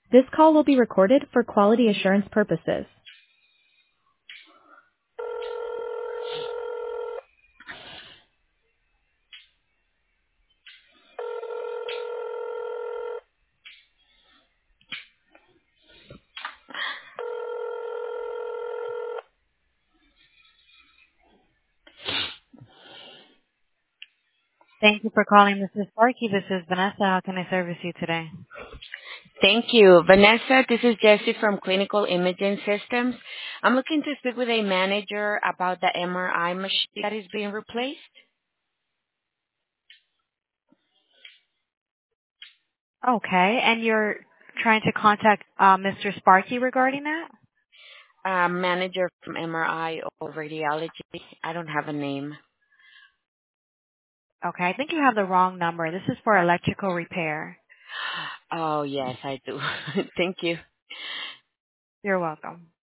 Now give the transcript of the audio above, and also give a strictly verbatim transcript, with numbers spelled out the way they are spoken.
This call will be recorded for quality assurance purposes. Thank you for calling Missus Sparky. This is Vanessa. How can I service you today? Thank you. Vanessa, this is Jessie from Clinical Imaging Systems. I'm looking to speak with a manager about the M R I machine that is being replaced. Okay, and you're trying to contact uh, Mister Sparky regarding that? Uh, manager from M R I or radiology. I don't have a name. Okay, I think you have the wrong number. This is for electrical repair. Oh, yes, I do. Thank you. You're welcome.